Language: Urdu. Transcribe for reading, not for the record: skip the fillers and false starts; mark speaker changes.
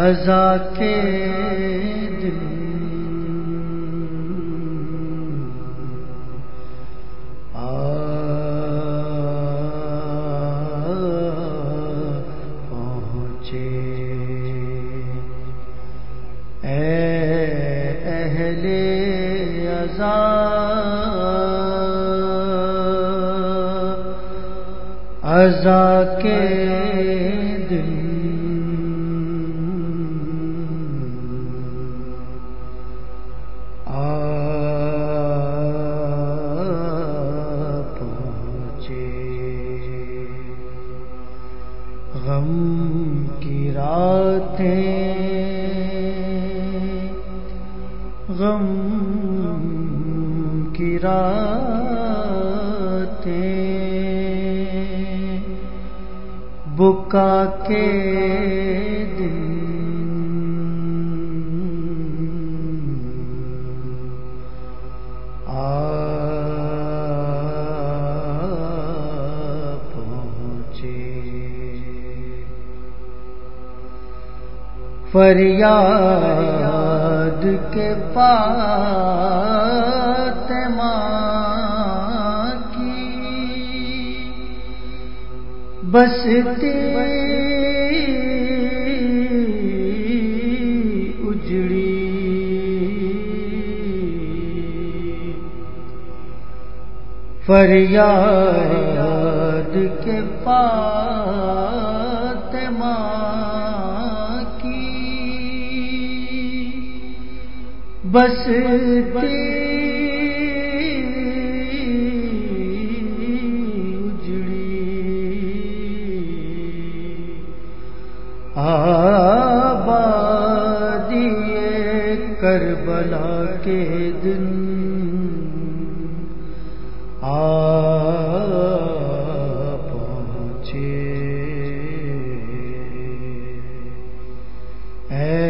Speaker 1: عزا کے دن پہنچے، اے اہل عزا عزا کے دن غم کی راتیں، غم کی راتیں، بکا کے دن فریاد کے فاطمہ کی بستی اجڑی، فریاد کے فاطمہ بستی اجڑی، آبادی کربلا کے دن پہنچے، اے